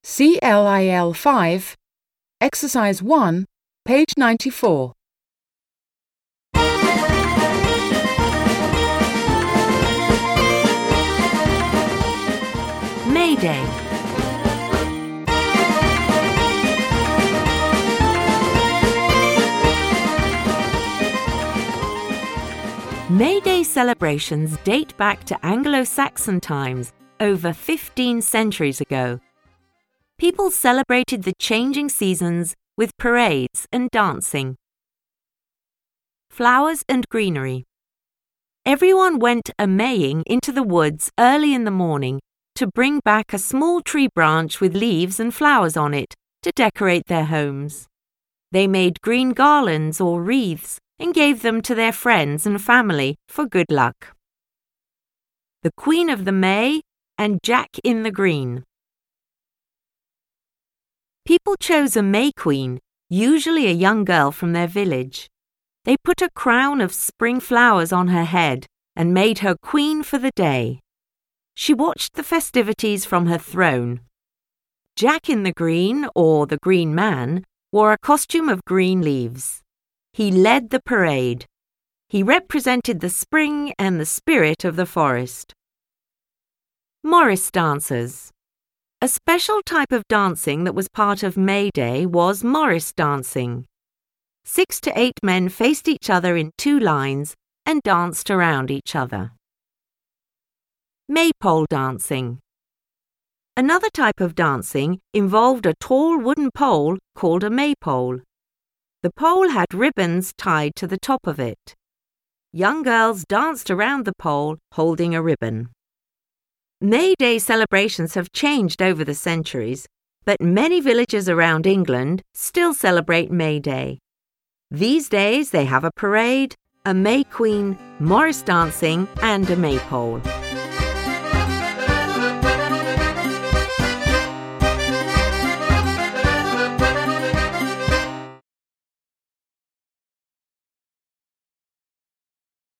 CLIL 5, Exercise 1, page 94. May Day. May Day celebrations date back to Anglo-Saxon times, over 15 centuries ago. People celebrated the changing seasons with parades and dancing. Flowers and greenery. Everyone went a-maying into the woods early in the morning to bring back a small tree branch with leaves and flowers on it to decorate their homes. They made green garlands or wreaths and gave them to their friends and family for good luck. The Queen of the May and Jack in the Green. People chose a May Queen, usually a young girl from their village. They put a crown of spring flowers on her head and made her queen for the day. She watched the festivities from her throne. Jack in the Green, or the Green Man, wore a costume of green leaves. He led the parade. He represented the spring and the spirit of the forest. Morris dancers. A special type of dancing that was part of May Day was Morris dancing. 6 to 8 men faced each other in 2 lines and danced around each other. Maypole dancing. Another type of dancing involved a tall wooden pole called a maypole. The pole had ribbons tied to the top of it. Young girls danced around the pole holding a ribbon. May Day celebrations have changed over the centuries, but many villages around England still celebrate May Day. These days they have a parade, a May Queen, Morris dancing and a maypole.